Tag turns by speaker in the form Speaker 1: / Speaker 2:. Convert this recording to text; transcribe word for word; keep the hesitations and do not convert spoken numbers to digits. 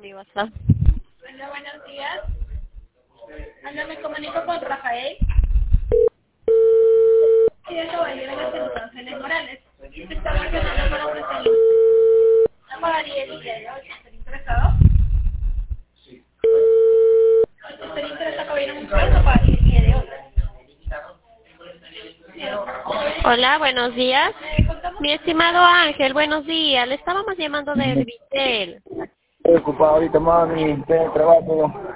Speaker 1: mi WhatsApp.
Speaker 2: Hola, buenos días. Hola, me comunico con Rafael. Sí, de caballero de Los Ángeles Morales. Estamos llamando para ofrecerle una pagaría el día de hoy. ¿Está interesado? Sí. ¿Está interesado, caballero, en un plazo pagaría el día de hoy?
Speaker 1: Hola, buenos días. Mi estimado Ángel, buenos días. Le estábamos llamando de Vitel.
Speaker 3: Estoy ocupado ahorita, mami, estoy en el trabajo.